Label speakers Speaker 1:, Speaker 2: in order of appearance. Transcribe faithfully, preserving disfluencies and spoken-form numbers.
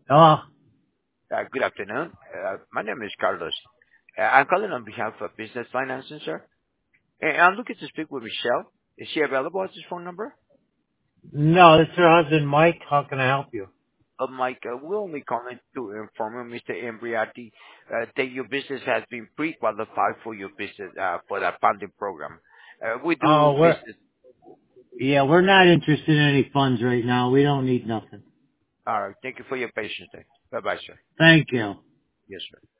Speaker 1: Oh,
Speaker 2: Uh, Good afternoon. Uh, My name is Carlos. Uh, I'm calling on behalf of Business Financing, sir. And I'm looking to speak with Michelle. Is she available at this phone number?
Speaker 1: no, it's her husband, Mike. How can I help you?
Speaker 2: Uh, Mike, uh, we're only calling to inform you, Mister Embriati, uh, that your business has been pre-qualified for your business, uh, for that funding program. Uh, We do
Speaker 1: Oh, we're,
Speaker 2: business.
Speaker 1: yeah, we're not interested in any funds right now. We don't need nothing.
Speaker 2: All right. Thank you for your patience. Bye-bye, sir.
Speaker 1: Thank you.
Speaker 2: Yes, sir.